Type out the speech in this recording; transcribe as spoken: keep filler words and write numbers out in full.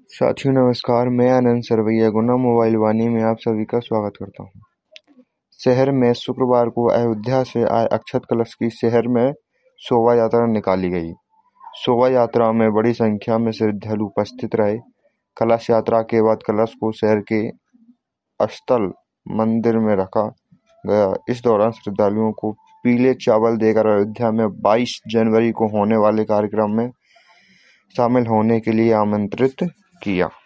साथियों नमस्कार, मैं आनंद सरवैया गुना मोबाइल वाणी में आप सभी का स्वागत करता हूं। शहर में शुक्रवार को अयोध्या से आए अक्षत कलश की शहर में शोभा यात्रा निकाली गई। शोभा यात्रा में बड़ी संख्या में श्रद्धालु उपस्थित रहे। कलश यात्रा के बाद कलश को शहर के स्थल मंदिर में रखा गया। इस दौरान श्रद्धालुओं को पीले चावल देकर अयोध्या में बाईस जनवरी को होने वाले कार्यक्रम में शामिल होने के लिए आमंत्रित किया।